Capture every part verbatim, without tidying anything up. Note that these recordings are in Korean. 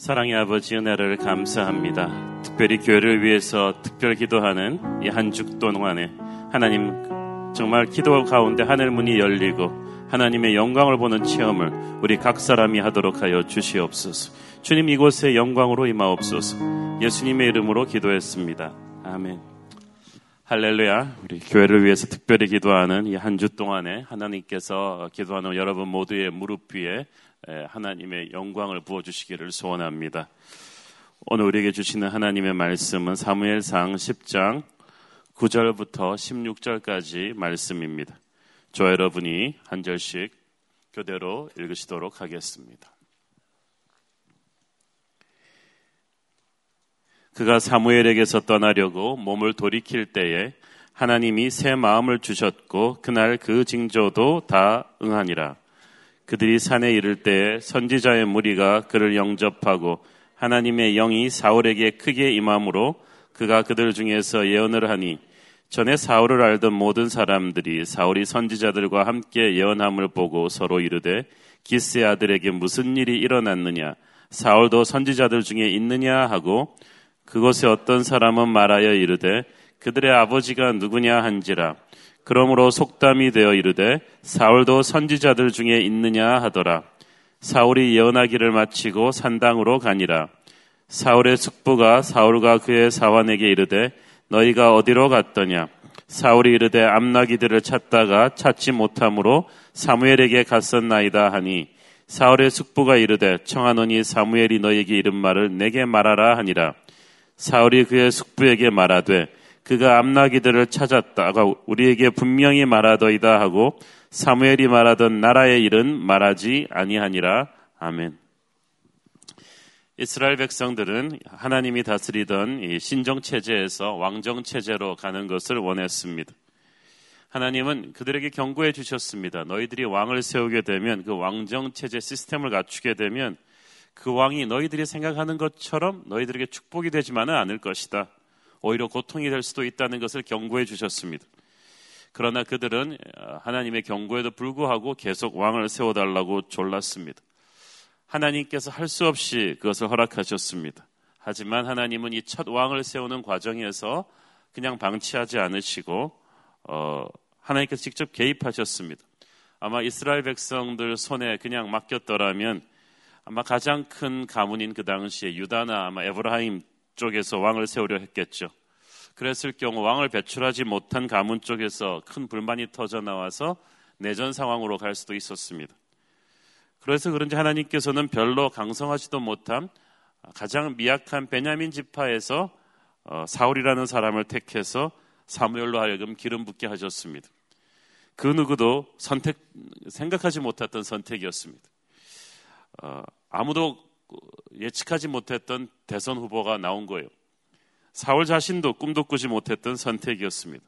사랑의 아버지 은혜를 감사합니다. 특별히 교회를 위해서 특별 기도하는 이 한 주 동안에 하나님 정말 기도 가운데 하늘 문이 열리고 하나님의 영광을 보는 체험을 우리 각 사람이 하도록 하여 주시옵소서. 주님 이곳에 영광으로 임하옵소서. 예수님의 이름으로 기도했습니다. 아멘. 할렐루야. 우리 교회를 위해서 특별히 기도하는 이 한 주 동안에 하나님께서 기도하는 여러분 모두의 무릎 위에 하나님의 영광을 부어주시기를 소원합니다. 오늘 우리에게 주시는 하나님의 말씀은 사무엘상 십 장 구 절부터 십육 절까지 말씀입니다. 저 여러분이 한 절씩 교대로 읽으시도록 하겠습니다. 그가 사무엘에게서 떠나려고 몸을 돌이킬 때에 하나님이 새 마음을 주셨고 그날 그 징조도 다 응하니라. 그들이 산에 이를 때에 선지자의 무리가 그를 영접하고 하나님의 영이 사울에게 크게 임함으로 그가 그들 중에서 예언을 하니 전에 사울을 알던 모든 사람들이 사울이 선지자들과 함께 예언함을 보고 서로 이르되 기스의 아들에게 무슨 일이 일어났느냐 사울도 선지자들 중에 있느냐 하고 그곳에 어떤 사람은 말하여 이르되 그들의 아버지가 누구냐 한지라. 그러므로 속담이 되어 이르되 사울도 선지자들 중에 있느냐 하더라. 사울이 예언하기를 마치고 산당으로 가니라. 사울의 숙부가 사울과 그의 사환에게 이르되 너희가 어디로 갔더냐. 사울이 이르되 암나기들을 찾다가 찾지 못함으로 사무엘에게 갔었나이다 하니 사울의 숙부가 이르되 청하노니 사무엘이 너희에게 이른 말을 내게 말하라 하니라. 사울이 그의 숙부에게 말하되 그가 암나기들을 찾았다가 우리에게 분명히 말하더이다 하고 사무엘이 말하던 나라의 일은 말하지 아니하니라. 아멘. 이스라엘 백성들은 하나님이 다스리던 이 신정체제에서 왕정체제로 가는 것을 원했습니다. 하나님은 그들에게 경고해 주셨습니다. 너희들이 왕을 세우게 되면 그 왕정체제 시스템을 갖추게 되면 그 왕이 너희들이 생각하는 것처럼 너희들에게 축복이 되지만은 않을 것이다. 오히려 고통이 될 수도 있다는 것을 경고해 주셨습니다. 그러나 그들은 하나님의 경고에도 불구하고 계속 왕을 세워달라고 졸랐습니다. 하나님께서 할 수 없이 그것을 허락하셨습니다. 하지만 하나님은 이 첫 왕을 세우는 과정에서 그냥 방치하지 않으시고 어, 하나님께서 직접 개입하셨습니다. 아마 이스라엘 백성들 손에 그냥 맡겼더라면 아마 가장 큰 가문인 그 당시에 유다나 아마 에브라임 쪽에서 왕을 세우려 했겠죠. 그랬을 경우 왕을 배출하지 못한 가문 쪽에서 큰 불만이 터져 나와서 내전 상황으로 갈 수도 있었습니다. 그래서 그런지 하나님께서는 별로 강성하지도 못한 가장 미약한 베냐민 지파에서 사울이라는 사람을 택해서 사무엘로 하여금 기름 붓게 하셨습니다. 그 누구도 선택 생각하지 못했던 선택이었습니다. 어, 아무도 예측하지 못했던 대선 후보가 나온 거예요. 사울 자신도 꿈도 꾸지 못했던 선택이었습니다.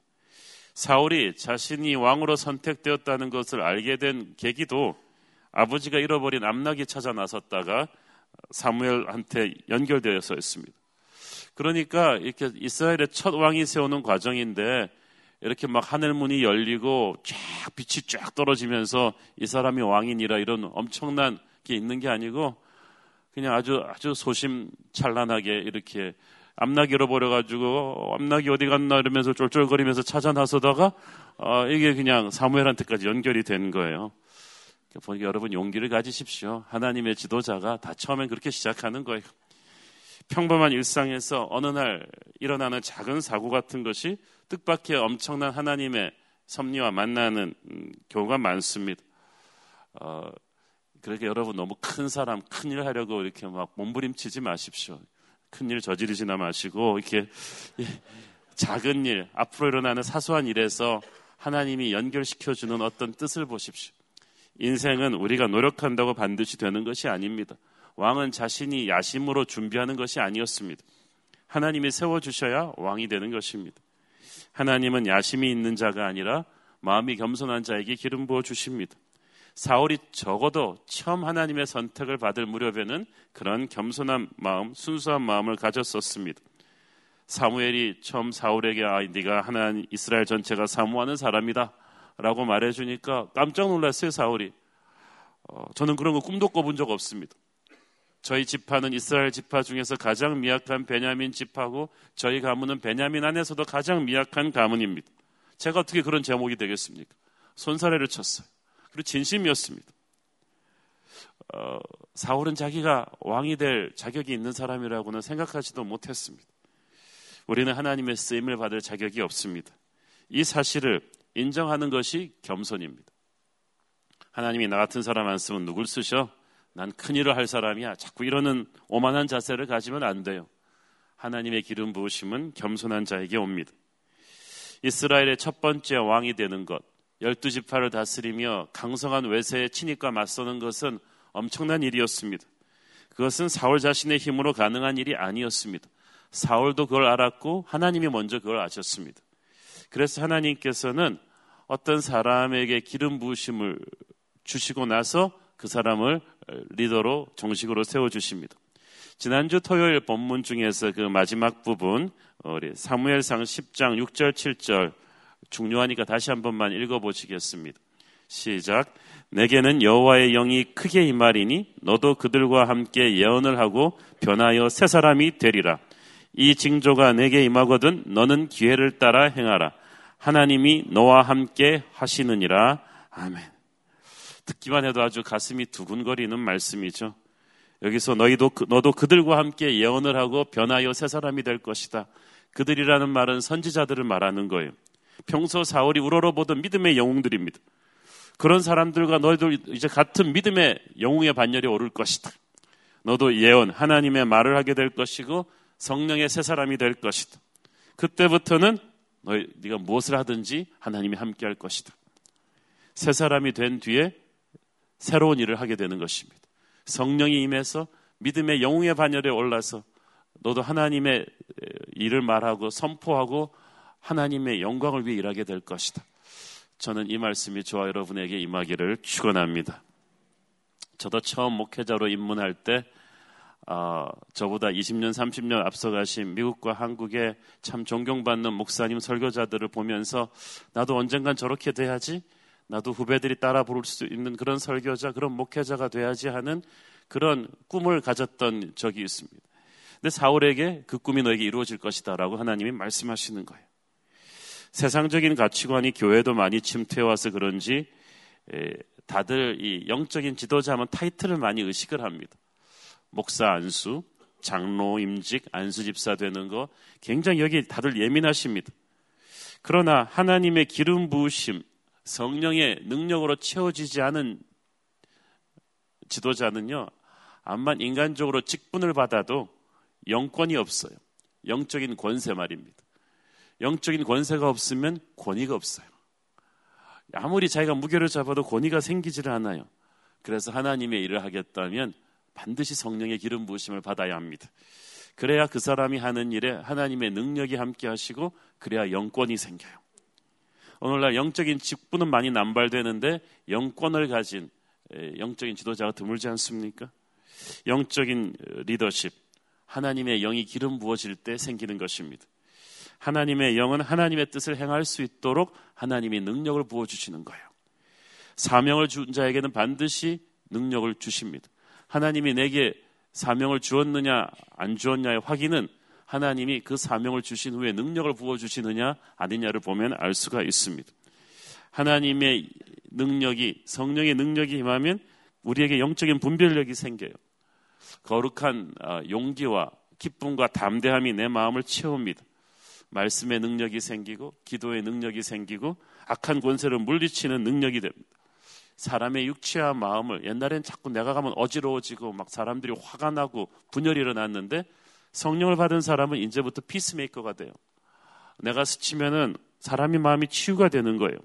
사울이 자신이 왕으로 선택되었다는 것을 알게 된 계기도 아버지가 잃어버린 암나기 찾아 나섰다가 사무엘한테 연결되어서였습니다. 그러니까 이렇게 이스라엘의 첫 왕이 세우는 과정인데 이렇게 막 하늘문이 열리고 쫙 빛이 쫙 떨어지면서 이 사람이 왕이니라 이런 엄청난 게 있는 게 아니고 그냥 아주 아주 소심찬란하게 이렇게 암나기 잃어버려가지고 암나기 어디 갔나 이러면서 쫄쫄거리면서 찾아 나서다가 어, 이게 그냥 사무엘한테까지 연결이 된 거예요. 보니까 여러분 용기를 가지십시오. 하나님의 지도자가 다 처음엔 그렇게 시작하는 거예요. 평범한 일상에서 어느 날 일어나는 작은 사고 같은 것이 뜻밖의 엄청난 하나님의 섭리와 만나는 경우가 많습니다. 어, 그러니까 여러분 너무 큰 사람, 큰 일 하려고 이렇게 막 몸부림치지 마십시오. 큰 일 저지르지나 마시고 이렇게 작은 일, 앞으로 일어나는 사소한 일에서 하나님이 연결시켜주는 어떤 뜻을 보십시오. 인생은 우리가 노력한다고 반드시 되는 것이 아닙니다. 왕은 자신이 야심으로 준비하는 것이 아니었습니다. 하나님이 세워주셔야 왕이 되는 것입니다. 하나님은 야심이 있는 자가 아니라 마음이 겸손한 자에게 기름 부어 주십니다. 사울이 적어도 처음 하나님의 선택을 받을 무렵에는 그런 겸손한 마음, 순수한 마음을 가졌었습니다. 사무엘이 처음 사울에게 아, 네가 하나님 이스라엘 전체가 사모하는 사람이다 라고 말해주니까 깜짝 놀랐어요. 사울이. 어, 저는 그런 거 꿈도 꿔본 적 없습니다. 저희 지파는 이스라엘 지파 중에서 가장 미약한 베냐민 지파고 저희 가문은 베냐민 안에서도 가장 미약한 가문입니다. 제가 어떻게 그런 제목이 되겠습니까? 손사래를 쳤어요. 그리고 진심이었습니다. 어, 사울은 자기가 왕이 될 자격이 있는 사람이라고는 생각하지도 못했습니다. 우리는 하나님의 쓰임을 받을 자격이 없습니다. 이 사실을 인정하는 것이 겸손입니다. 하나님이 나 같은 사람 안 쓰면 누굴 쓰셔? 난 큰일을 할 사람이야. 자꾸 이러는 오만한 자세를 가지면 안 돼요. 하나님의 기름 부으심은 겸손한 자에게 옵니다. 이스라엘의 첫 번째 왕이 되는 것, 열두 지파를 다스리며 강성한 외세의 침입과 맞서는 것은 엄청난 일이었습니다. 그것은 사울 자신의 힘으로 가능한 일이 아니었습니다. 사울도 그걸 알았고 하나님이 먼저 그걸 아셨습니다. 그래서 하나님께서는 어떤 사람에게 기름 부으심을 주시고 나서 그 사람을 리더로 정식으로 세워주십니다. 지난주 토요일 본문 중에서 그 마지막 부분 우리 사무엘상 십 장 육 절 칠 절 중요하니까 다시 한 번만 읽어보시겠습니다. 시작. 내게는 여호와의 영이 크게 임하리니 너도 그들과 함께 예언을 하고 변하여 새 사람이 되리라. 이 징조가 내게 임하거든 너는 기회를 따라 행하라. 하나님이 너와 함께 하시느니라. 아멘. 듣기만 해도 아주 가슴이 두근거리는 말씀이죠. 여기서 너희도 너도 그들과 함께 예언을 하고 변하여 새 사람이 될 것이다. 그들이라는 말은 선지자들을 말하는 거예요. 평소 사울이 우러러보던 믿음의 영웅들입니다. 그런 사람들과 너희들 이제 같은 믿음의 영웅의 반열에 오를 것이다. 너도 예언, 하나님의 말을 하게 될 것이고 성령의 새 사람이 될 것이다. 그때부터는 너희, 네가 무엇을 하든지 하나님이 함께 할 것이다. 새 사람이 된 뒤에 새로운 일을 하게 되는 것입니다. 성령이 임해서 믿음의 영웅의 반열에 올라서 너도 하나님의 일을 말하고 선포하고 하나님의 영광을 위해 일하게 될 것이다. 저는 이 말씀이 저와 여러분에게 임하기를 축원합니다. 저도 처음 목회자로 입문할 때 어, 저보다 이십 년, 삼십 년 앞서가신 미국과 한국의 참 존경받는 목사님, 설교자들을 보면서 나도 언젠간 저렇게 돼야지, 나도 후배들이 따라 부를 수 있는 그런 설교자, 그런 목회자가 돼야지 하는 그런 꿈을 가졌던 적이 있습니다. 근데 사울에게 그 꿈이 너에게 이루어질 것이다 라고 하나님이 말씀하시는 거예요. 세상적인 가치관이 교회도 많이 침투해와서 그런지 에, 다들 이 영적인 지도자하면 타이틀을 많이 의식을 합니다. 목사 안수, 장로 임직, 안수 집사 되는 거 굉장히 여기 다들 예민하십니다. 그러나 하나님의 기름 부으심, 성령의 능력으로 채워지지 않은 지도자는요, 암만 인간적으로 직분을 받아도 영권이 없어요. 영적인 권세 말입니다. 영적인 권세가 없으면 권위가 없어요. 아무리 자기가 무게를 잡아도 권위가 생기지를 않아요. 그래서 하나님의 일을 하겠다면 반드시 성령의 기름 부으심을 받아야 합니다. 그래야 그 사람이 하는 일에 하나님의 능력이 함께 하시고 그래야 영권이 생겨요. 오늘날 영적인 직분은 많이 남발되는데 영권을 가진 영적인 지도자가 드물지 않습니까? 영적인 리더십, 하나님의 영이 기름 부어질 때 생기는 것입니다. 하나님의 영은 하나님의 뜻을 행할 수 있도록 하나님이 능력을 부어주시는 거예요. 사명을 준 자에게는 반드시 능력을 주십니다. 하나님이 내게 사명을 주었느냐 안 주었냐의 확인은 하나님이 그 사명을 주신 후에 능력을 부어주시느냐 아니냐를 보면 알 수가 있습니다. 하나님의 능력이, 성령의 능력이 임하면 우리에게 영적인 분별력이 생겨요. 거룩한 용기와 기쁨과 담대함이 내 마음을 채웁니다. 말씀의 능력이 생기고 기도의 능력이 생기고 악한 권세를 물리치는 능력이 됩니다. 사람의 육체와 마음을, 옛날엔 자꾸 내가 가면 어지러워지고 막 사람들이 화가 나고 분열이 일어났는데 성령을 받은 사람은 이제부터 피스메이커가 돼요. 내가 스치면은 사람의 마음이 치유가 되는 거예요.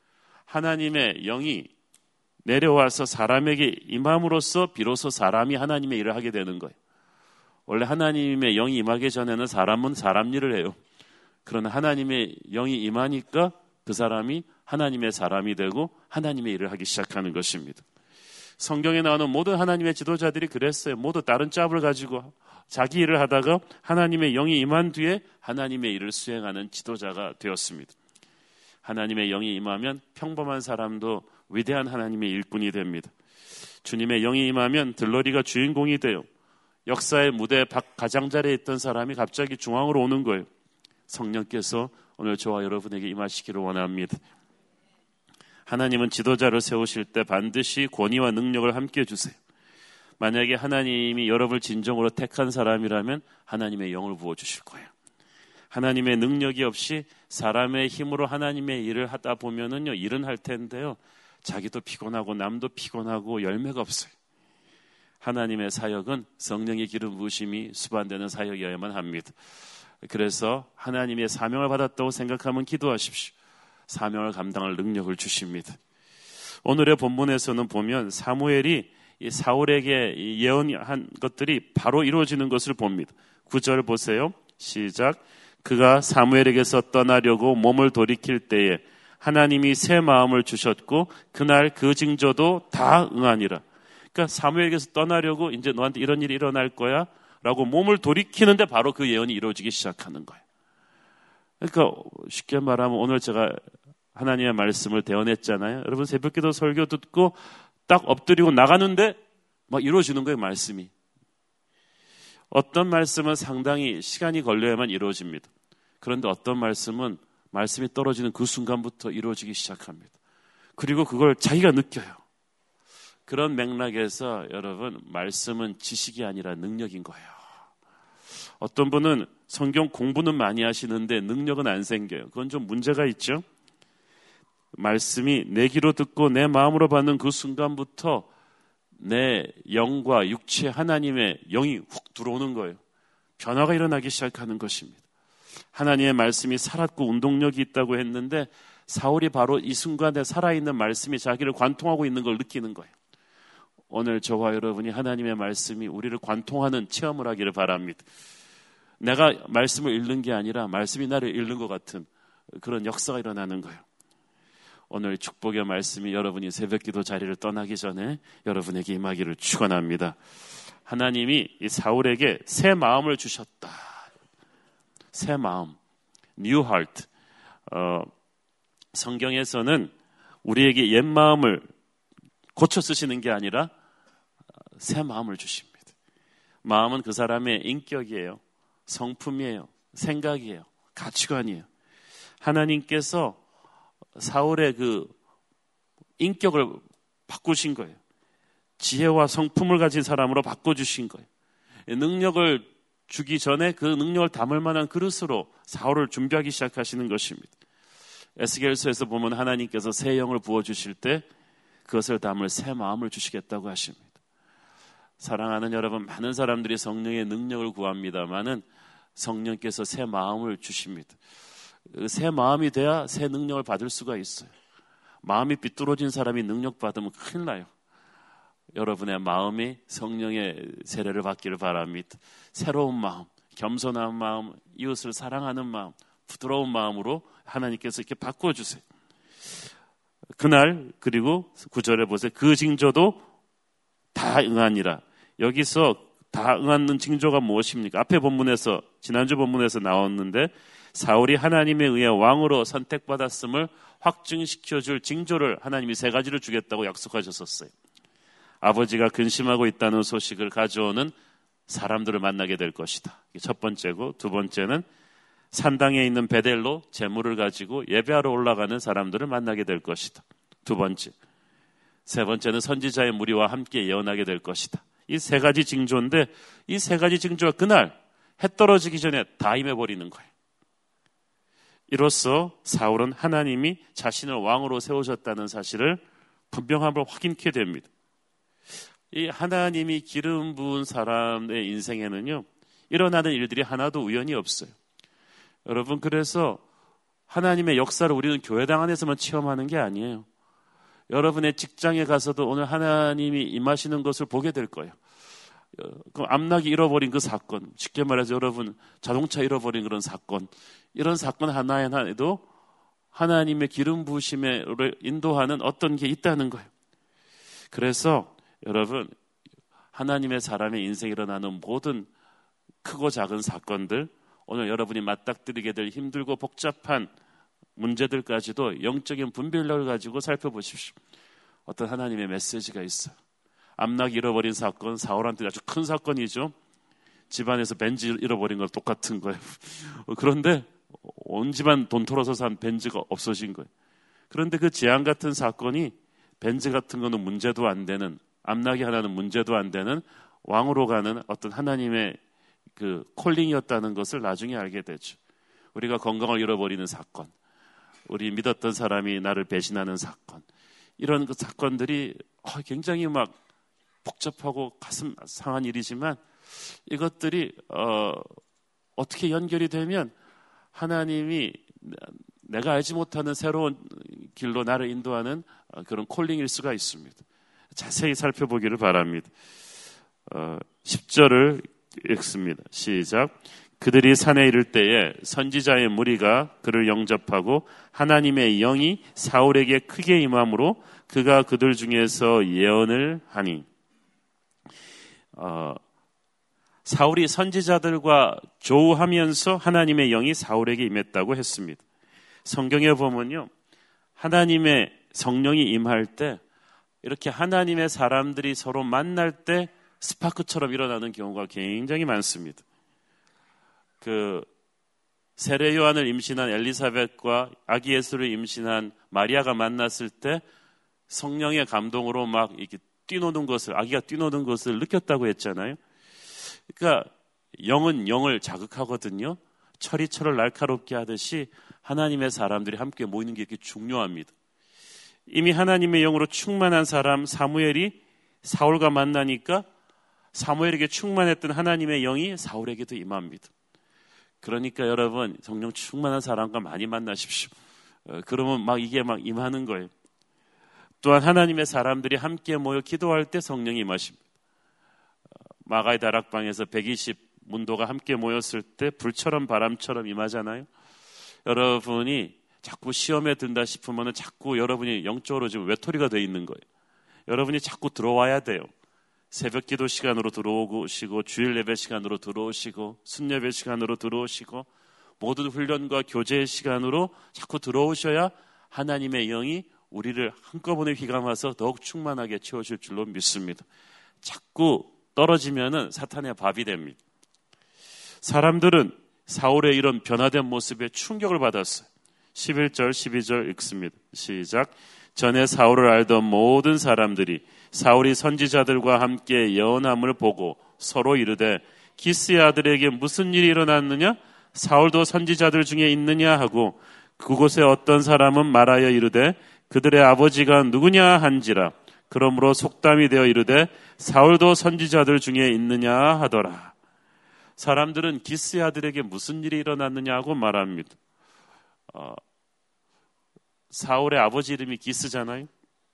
하나님의 영이 내려와서 사람에게 임함으로써 비로소 사람이 하나님의 일을 하게 되는 거예요. 원래 하나님의 영이 임하기 전에는 사람은 사람 일을 해요. 그러나 하나님의 영이 임하니까 그 사람이 하나님의 사람이 되고 하나님의 일을 하기 시작하는 것입니다. 성경에 나오는 모든 하나님의 지도자들이 그랬어요. 모두 다른 짭을 가지고 자기 일을 하다가 하나님의 영이 임한 뒤에 하나님의 일을 수행하는 지도자가 되었습니다. 하나님의 영이 임하면 평범한 사람도 위대한 하나님의 일꾼이 됩니다. 주님의 영이 임하면 들러리가 주인공이 돼요. 역사의 무대 가장자리에 있던 사람이 갑자기 중앙으로 오는 거예요. 성령께서 오늘 저와 여러분에게 임하시기를 원합니다. 하나님은 지도자를 세우실 때 반드시 권위와 능력을 함께 주세요. 만약에 하나님이 여러분을 진정으로 택한 사람이라면 하나님의 영을 부어주실 거예요. 하나님의 능력이 없이 사람의 힘으로 하나님의 일을 하다 보면은요, 일은 할 텐데요, 자기도 피곤하고 남도 피곤하고 열매가 없어요. 하나님의 사역은 성령의 기름 부으심이 수반되는 사역이어야만 합니다. 그래서 하나님의 사명을 받았다고 생각하면 기도하십시오. 사명을 감당할 능력을 주십니다. 오늘의 본문에서는 보면 사무엘이 이 사울에게 예언한 것들이 바로 이루어지는 것을 봅니다. 구 절 보세요. 시작. 그가 사무엘에게서 떠나려고 몸을 돌이킬 때에 하나님이 새 마음을 주셨고 그날 그 징조도 다 응하니라. 그러니까 사무엘에게서 떠나려고 이제 너한테 이런 일이 일어날 거야 라고 몸을 돌이키는데 바로 그 예언이 이루어지기 시작하는 거예요. 그러니까 쉽게 말하면 오늘 제가 하나님의 말씀을 대언했잖아요. 여러분 새벽기도 설교 듣고 딱 엎드리고 나가는데 막 이루어지는 거예요, 말씀이. 어떤 말씀은 상당히 시간이 걸려야만 이루어집니다. 그런데 어떤 말씀은 말씀이 떨어지는 그 순간부터 이루어지기 시작합니다. 그리고 그걸 자기가 느껴요. 그런 맥락에서 여러분 말씀은 지식이 아니라 능력인 거예요. 어떤 분은 성경 공부는 많이 하시는데 능력은 안 생겨요. 그건 좀 문제가 있죠. 말씀이 내 귀로 듣고 내 마음으로 받는 그 순간부터 내 영과 육체 하나님의 영이 훅 들어오는 거예요. 변화가 일어나기 시작하는 것입니다. 하나님의 말씀이 살았고 운동력이 있다고 했는데 사울이 바로 이 순간에 살아있는 말씀이 자기를 관통하고 있는 걸 느끼는 거예요. 오늘 저와 여러분이 하나님의 말씀이 우리를 관통하는 체험을 하기를 바랍니다. 내가 말씀을 읽는 게 아니라 말씀이 나를 읽는 것 같은 그런 역사가 일어나는 거예요. 오늘 축복의 말씀이 여러분이 새벽기도 자리를 떠나기 전에 여러분에게 임하기를 축원합니다. 하나님이 이 사울에게 새 마음을 주셨다. 새 마음, new heart. 어, 성경에서는 우리에게 옛 마음을 고쳐 쓰시는 게 아니라 새 마음을 주십니다. 마음은 그 사람의 인격이에요. 성품이에요. 생각이에요. 가치관이에요. 하나님께서 사울의 그 인격을 바꾸신 거예요. 지혜와 성품을 가진 사람으로 바꿔주신 거예요. 능력을 주기 전에 그 능력을 담을 만한 그릇으로 사울을 준비하기 시작하시는 것입니다. 에스겔서에서 보면 하나님께서 새 영을 부어주실 때 그것을 담을 새 마음을 주시겠다고 하십니다. 사랑하는 여러분, 많은 사람들이 성령의 능력을 구합니다마는 성령께서 새 마음을 주십니다. 새 마음이 돼야 새 능력을 받을 수가 있어요. 마음이 삐뚤어진 사람이 능력 받으면 큰일 나요. 여러분의 마음이 성령의 세례를 받기를 바랍니다. 새로운 마음, 겸손한 마음, 이웃을 사랑하는 마음, 부드러운 마음으로 하나님께서 이렇게 바꿔주세요. 그날, 그리고 구 절에 보세요. 그 징조도 다 응하니라. 여기서 다 응하는 징조가 무엇입니까? 앞에 본문에서, 지난주 본문에서 나왔는데 사울이 하나님에 의해 왕으로 선택받았음을 확증시켜줄 징조를 하나님이 세 가지를 주겠다고 약속하셨었어요. 아버지가 근심하고 있다는 소식을 가져오는 사람들을 만나게 될 것이다. 이게 첫 번째고, 두 번째는 산당에 있는 베델로 제물을 가지고 예배하러 올라가는 사람들을 만나게 될 것이다. 두 번째. 세 번째는 선지자의 무리와 함께 예언하게 될 것이다. 이 세 가지 징조인데 이 세 가지 징조가 그날 해 떨어지기 전에 다 임해버리는 거예요. 이로써 사울은 하나님이 자신을 왕으로 세우셨다는 사실을 분명함을 확인케 됩니다. 이 하나님이 기름 부은 사람의 인생에는요, 일어나는 일들이 하나도 우연이 없어요. 여러분, 그래서 하나님의 역사를 우리는 교회당 안에서만 체험하는 게 아니에요. 여러분의 직장에 가서도 오늘 하나님이 임하시는 것을 보게 될 거예요. 그 암낙이 잃어버린 그 사건, 쉽게 말해서 여러분 자동차 잃어버린 그런 사건, 이런 사건 하나에도 하나님의 기름 부으심에 인도하는 어떤 게 있다는 거예요. 그래서 여러분, 하나님의 사람의 인생에 일어나는 모든 크고 작은 사건들, 오늘 여러분이 맞닥뜨리게 될 힘들고 복잡한 문제들까지도 영적인 분별력을 가지고 살펴보십시오. 어떤 하나님의 메시지가 있어요. 암낙 잃어버린 사건, 사울한테 아주 큰 사건이죠. 집안에서 벤츠 잃어버린 거 똑같은 거예요. 그런데 온 집안 돈 털어서 산 벤츠가 없어진 거예요. 그런데 그 재앙 같은 사건이 벤츠 같은 거는 문제도 안 되는, 암나기 하나는 문제도 안 되는 왕으로 가는 어떤 하나님의 그 콜링이었다는 것을 나중에 알게 되죠. 우리가 건강을 잃어버리는 사건, 우리 믿었던 사람이 나를 배신하는 사건, 이런 그 사건들이 굉장히 막 복잡하고 가슴 상한 일이지만 이것들이 어, 어떻게 연결이 되면 하나님이 내가 알지 못하는 새로운 길로 나를 인도하는 그런 콜링일 수가 있습니다. 자세히 살펴보기를 바랍니다. 어, 십 절을 읽습니다. 시작. 그들이 산에 이를 때에 선지자의 무리가 그를 영접하고 하나님의 영이 사울에게 크게 임함으로 그가 그들 중에서 예언을 하니. 어, 사울이 선지자들과 조우하면서 하나님의 영이 사울에게 임했다고 했습니다. 성경에 보면요, 하나님의 성령이 임할 때 이렇게 하나님의 사람들이 서로 만날 때 스파크처럼 일어나는 경우가 굉장히 많습니다. 그 세례 요한을 임신한 엘리사벳과 아기 예수를 임신한 마리아가 만났을 때 성령의 감동으로 막 이렇게 뛰노는 것을, 아기가 뛰노는 것을 느꼈다고 했잖아요. 그러니까 영은 영을 자극하거든요. 철이 철을 날카롭게 하듯이 하나님의 사람들이 함께 모이는 게 이렇게 중요합니다. 이미 하나님의 영으로 충만한 사람 사무엘이 사울과 만나니까 사무엘에게 충만했던 하나님의 영이 사울에게도 임합니다. 그러니까 여러분, 성령 충만한 사람과 많이 만나십시오. 어, 그러면 막 이게 막 임하는 거예요. 또한 하나님의 사람들이 함께 모여 기도할 때 성령이 임하십니다. 마가의 다락방에서 백이십 문도가 함께 모였을 때 불처럼 바람처럼 임하잖아요. 여러분이 자꾸 시험에 든다 싶으면 자꾸 여러분이 영적으로 지금 외톨이가 돼 있는 거예요. 여러분이 자꾸 들어와야 돼요. 새벽 기도 시간으로 들어오시고 주일 예배 시간으로 들어오시고 순예배 시간으로 들어오시고 모든 훈련과 교제의 시간으로 자꾸 들어오셔야 하나님의 영이 우리를 한꺼번에 휘감아서 더욱 충만하게 채워줄 줄로 믿습니다. 자꾸 떨어지면은 사탄의 밥이 됩니다. 사람들은 사울의 이런 변화된 모습에 충격을 받았어요. 십일 절, 십이 절 읽습니다. 시작. 전에 사울을 알던 모든 사람들이 사울이 선지자들과 함께 예언함을 보고 서로 이르되 기스의 아들에게 무슨 일이 일어났느냐? 사울도 선지자들 중에 있느냐 하고 그곳에 어떤 사람은 말하여 이르되 그들의 아버지가 누구냐 한지라. 그러므로 속담이 되어 이르되 사울도 선지자들 중에 있느냐 하더라. 사람들은 기스의 아들에게 무슨 일이 일어났느냐 하고 말합니다. 어, 사울의 아버지 이름이 기스잖아요.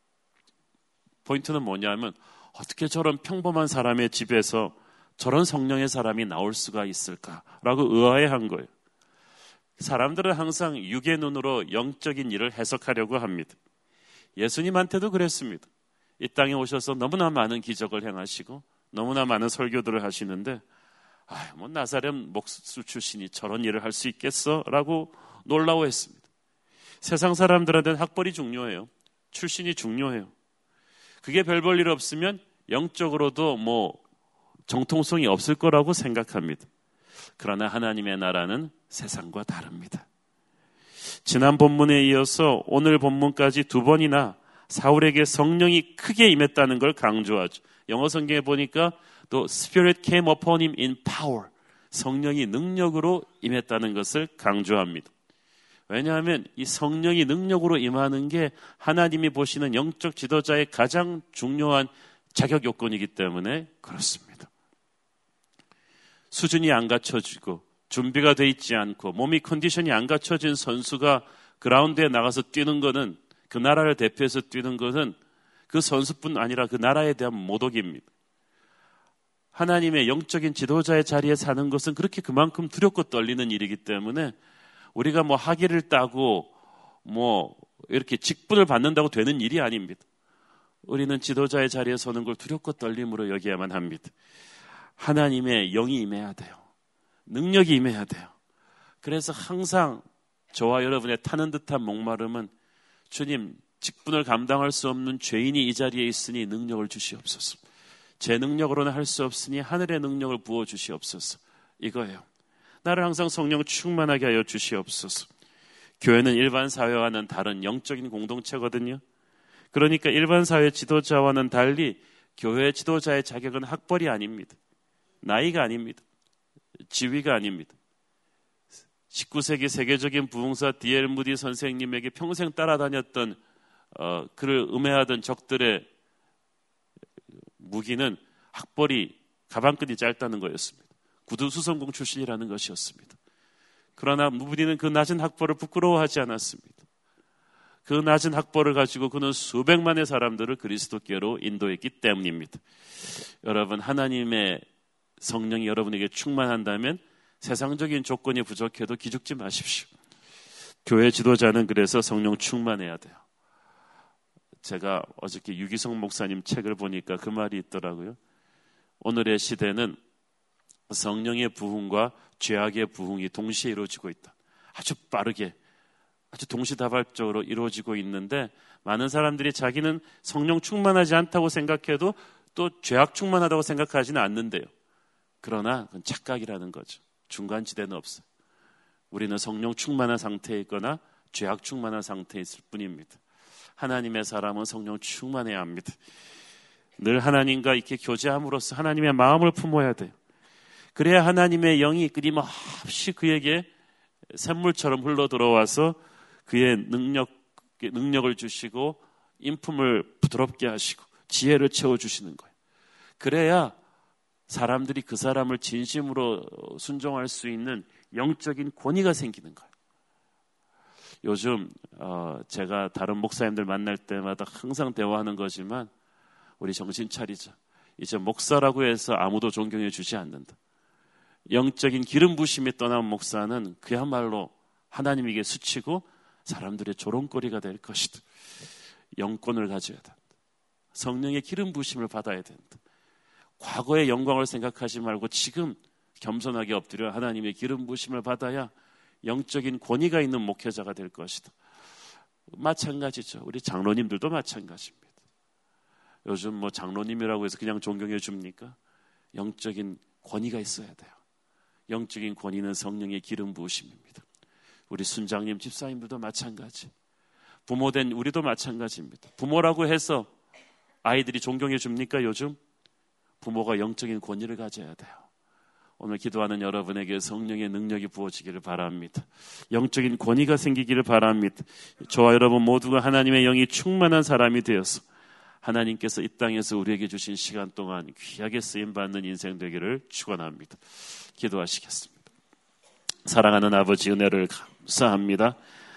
포인트는 뭐냐면 어떻게 저런 평범한 사람의 집에서 저런 성령의 사람이 나올 수가 있을까라고 의아해한 거예요. 사람들은 항상 육의 눈으로 영적인 일을 해석하려고 합니다. 예수님한테도 그랬습니다. 이 땅에 오셔서 너무나 많은 기적을 행하시고 너무나 많은 설교들을 하시는데 아, 뭐 나사렛 목수 출신이 저런 일을 할 수 있겠어? 라고 놀라워했습니다. 세상 사람들한테는 학벌이 중요해요. 출신이 중요해요. 그게 별 볼 일 없으면 영적으로도 뭐 정통성이 없을 거라고 생각합니다. 그러나 하나님의 나라는 세상과 다릅니다. 지난 본문에 이어서 오늘 본문까지 두 번이나 사울에게 성령이 크게 임했다는 걸 강조하죠. 영어 성경에 보니까 또 Spirit came upon him in power. 성령이 능력으로 임했다는 것을 강조합니다. 왜냐하면 이 성령이 능력으로 임하는 게 하나님이 보시는 영적 지도자의 가장 중요한 자격 요건이기 때문에 그렇습니다. 수준이 안 갖춰지고 준비가 돼 있지 않고 몸이 컨디션이 안 갖춰진 선수가 그라운드에 나가서 뛰는 것은 그 나라를 대표해서 뛰는 것은 그 선수뿐 아니라 그 나라에 대한 모독입니다. 하나님의 영적인 지도자의 자리에 사는 것은 그렇게 그만큼 두렵고 떨리는 일이기 때문에 우리가 뭐 학위를 따고 뭐 이렇게 직분을 받는다고 되는 일이 아닙니다. 우리는 지도자의 자리에 서는 걸 두렵고 떨림으로 여겨야만 합니다. 하나님의 영이 임해야 돼요. 능력이 임해야 돼요. 그래서 항상 저와 여러분의 타는 듯한 목마름은 주님, 직분을 감당할 수 없는 죄인이 이 자리에 있으니 능력을 주시옵소서. 제 능력으로는 할 수 없으니 하늘의 능력을 부어주시옵소서. 이거예요. 나를 항상 성령 충만하게 하여 주시옵소서. 교회는 일반 사회와는 다른 영적인 공동체거든요. 그러니까 일반 사회 지도자와는 달리 교회 지도자의 자격은 학벌이 아닙니다. 나이가 아닙니다. 지위가 아닙니다. 십구 세기 세계적인 부흥사 디 엘 무디 선생님에게 평생 따라다녔던 어, 그를 음해하던 적들의 무기는 학벌이 가방끈이 짧다는 거였습니다. 구두수성공 출신이라는 것이었습니다. 그러나 무디는 그 낮은 학벌을 부끄러워하지 않았습니다. 그 낮은 학벌을 가지고 그는 수백만의 사람들을 그리스도께로 인도했기 때문입니다. 여러분, 하나님의 성령이 여러분에게 충만한다면 세상적인 조건이 부족해도 기죽지 마십시오. 교회 지도자는 그래서 성령 충만해야 돼요. 제가 어저께 유기성 목사님 책을 보니까 그 말이 있더라고요. 오늘의 시대는 성령의 부흥과 죄악의 부흥이 동시에 이루어지고 있다. 아주 빠르게, 아주 동시다발적으로 이루어지고 있는데 많은 사람들이 자기는 성령 충만하지 않다고 생각해도 또 죄악 충만하다고 생각하지는 않는데요. 그러나 그건 착각이라는 거죠. 중간지대는 없어요. 우리는 성령 충만한 상태에 있거나 죄악 충만한 상태에 있을 뿐입니다. 하나님의 사람은 성령 충만해야 합니다. 늘 하나님과 이렇게 교제함으로써 하나님의 마음을 품어야 돼요. 그래야 하나님의 영이 끊임없이 그에게 샘물처럼 흘러 들어와서 그의 능력, 능력을 주시고 인품을 부드럽게 하시고 지혜를 채워주시는 거예요. 그래야 사람들이 그 사람을 진심으로 순종할 수 있는 영적인 권위가 생기는 거예요. 요즘 어, 제가 다른 목사님들 만날 때마다 항상 대화하는 거지만 우리 정신 차리자. 이제 목사라고 해서 아무도 존경해 주지 않는다. 영적인 기름 부심이 떠난 목사는 그야말로 하나님에게 스치고 사람들의 조롱거리가 될 것이다. 영권을 가져야 된다. 성령의 기름 부심을 받아야 된다. 과거의 영광을 생각하지 말고 지금 겸손하게 엎드려 하나님의 기름 부심을 받아야 영적인 권위가 있는 목회자가 될 것이다. 마찬가지죠. 우리 장로님들도 마찬가지입니다. 요즘 뭐 장로님이라고 해서 그냥 존경해 줍니까? 영적인 권위가 있어야 돼요. 영적인 권위는 성령의 기름 부으심입니다. 우리 순장님, 집사님들도 마찬가지. 부모된 우리도 마찬가지입니다. 부모라고 해서 아이들이 존경해 줍니까? 요즘 부모가 영적인 권위를 가져야 돼요. 오늘 기도하는 여러분에게 성령의 능력이 부어지기를 바랍니다. 영적인 권위가 생기기를 바랍니다. 저와 여러분 모두가 하나님의 영이 충만한 사람이 되어서 하나님께서 이 땅에서 우리에게 주신 시간 동안 귀하게 쓰임받는 인생 되기를 축원합니다. 기도하시겠습니다. 사랑하는 아버지, 은혜를 감사합니다.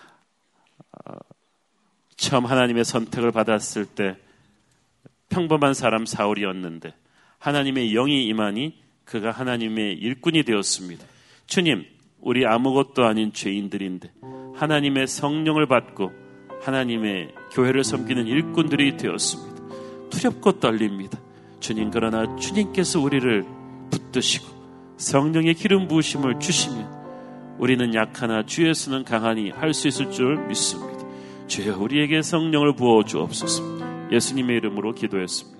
처음 하나님의 선택을 받았을 때 평범한 사람 사울이었는데 하나님의 영이 임하니 그가 하나님의 일꾼이 되었습니다. 주님, 우리 아무것도 아닌 죄인들인데 하나님의 성령을 받고 하나님의 교회를 섬기는 일꾼들이 되었습니다. 두렵고 떨립니다. 주님, 그러나 주님께서 우리를 붙드시고 성령의 기름 부으심을 주시면 우리는 약하나 주 예수는 강하니 할 수 있을 줄 믿습니다. 주여, 우리에게 성령을 부어 주옵소서. 예수님의 이름으로 기도했습니다.